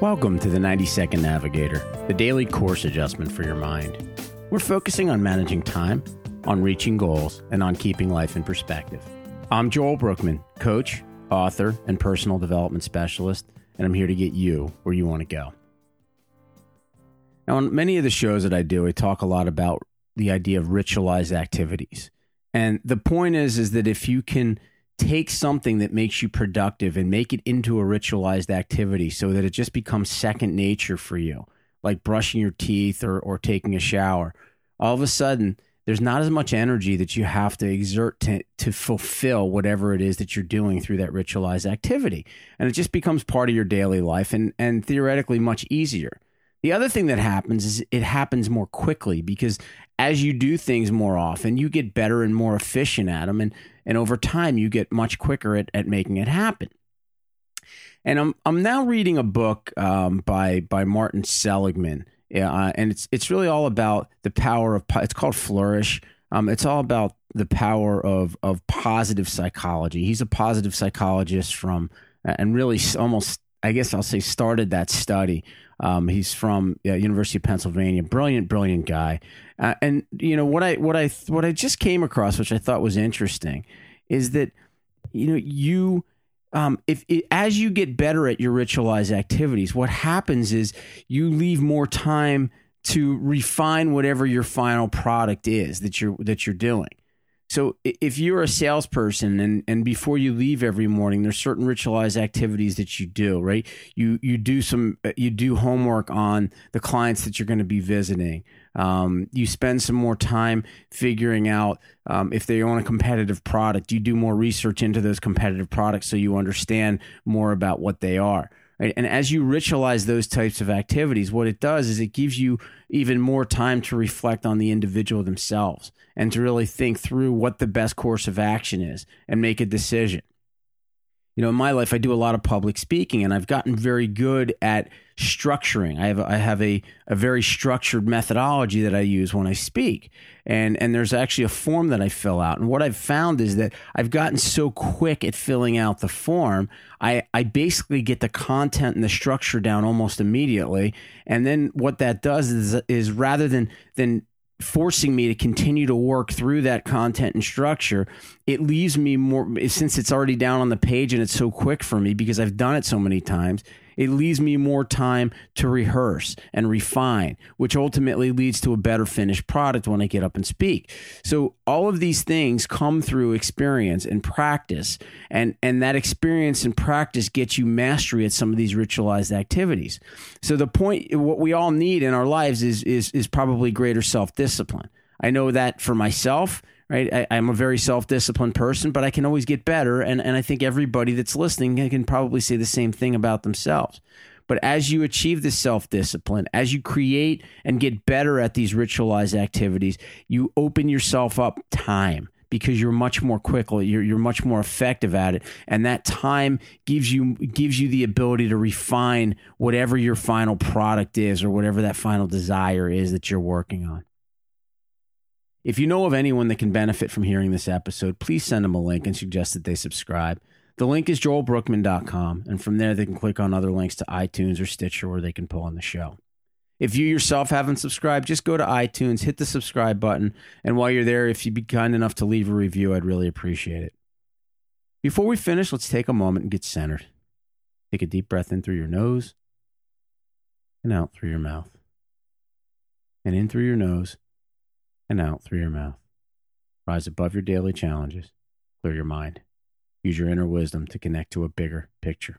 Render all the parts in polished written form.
Welcome to the 90-Second Navigator, the daily course adjustment for your mind. We're focusing on managing time, on reaching goals, and on keeping life in perspective. I'm Joel Brookman, coach, author, and personal development specialist, and I'm here to get you where you want to go. Now, on many of the shows that I do, I talk a lot about the idea of ritualized activities. And the point is that if you can take something that makes you productive and make it into a ritualized activity so that it just becomes second nature for you, like brushing your teeth or taking a shower, all of a sudden, there's not as much energy that you have to exert to fulfill whatever it is that you're doing through that ritualized activity. And it just becomes part of your daily life and theoretically much easier. The other thing that happens is it happens more quickly because as you do things more often, you get better and more efficient at them. And over time, you get much quicker at making it happen. And I'm now reading a book by Martin Seligman. And it's really all about the power of, it's called Flourish. It's all about the power of positive psychology. He's a positive psychologist and really almost, I guess I'll say, started that study. He's from University of Pennsylvania. Brilliant guy. And you know what I just came across, which I thought was interesting, is that as you get better at your ritualized activities, what happens is you leave more time to refine whatever your final product is that you're doing. So if you're a salesperson and before you leave every morning, there's certain ritualized activities that you do, right? You do homework on the clients that you're going to be visiting. You spend some more time figuring out if they own a competitive product. You do more research into those competitive products so you understand more about what they are. Right? And as you ritualize those types of activities, what it does is it gives you even more time to reflect on the individual themselves and to really think through what the best course of action is and make a decision. In my life, I do a lot of public speaking, and I've gotten very good at structuring. I have a very structured methodology that I use when I speak, and there's actually a form that I fill out. And what I've found is that I've gotten so quick at filling out the form, I basically get the content and the structure down almost immediately. And then what that does is rather than forcing me to continue to work through that content and structure, it leaves me more, since it's already down on the page and it's so quick for me because I've done it so many times, it leaves me more time to rehearse and refine, which ultimately leads to a better finished product when I get up and speak. So all of these things come through experience and practice, and that experience and practice gets you mastery at some of these ritualized activities. So the point, what we all need in our lives is probably greater self-discipline. I know that for myself. Right, I'm a very self-disciplined person, but I can always get better, and I think everybody that's listening can probably say the same thing about themselves. But as you achieve this self-discipline, as you create and get better at these ritualized activities, you open yourself up time because you're much more quickly, you're much more effective at it, and that time gives you the ability to refine whatever your final product is or whatever that final desire is that you're working on. If you know of anyone that can benefit from hearing this episode, please send them a link and suggest that they subscribe. The link is joelbrookman.com, and from there they can click on other links to iTunes or Stitcher where they can pull on the show. If you yourself haven't subscribed, just go to iTunes, hit the subscribe button, and while you're there, if you'd be kind enough to leave a review, I'd really appreciate it. Before we finish, let's take a moment and get centered. Take a deep breath in through your nose and out through your mouth. And in through your nose and out through your mouth. Rise above your daily challenges. Clear your mind. Use your inner wisdom to connect to a bigger picture.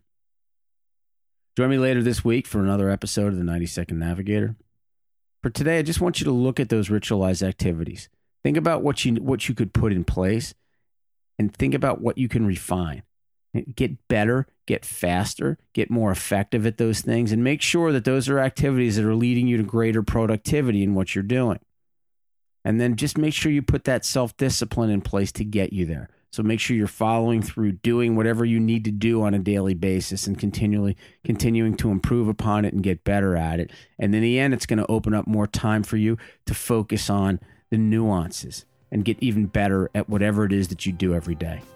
Join me later this week for another episode of the 90-Second Navigator. For today, I just want you to look at those ritualized activities. Think about what you could put in place and think about what you can refine. Get better, get faster, get more effective at those things, and make sure that those are activities that are leading you to greater productivity in what you're doing. And then just make sure you put that self-discipline in place to get you there. So make sure you're following through, doing whatever you need to do on a daily basis and continuing to improve upon it and get better at it. And in the end, it's going to open up more time for you to focus on the nuances and get even better at whatever it is that you do every day.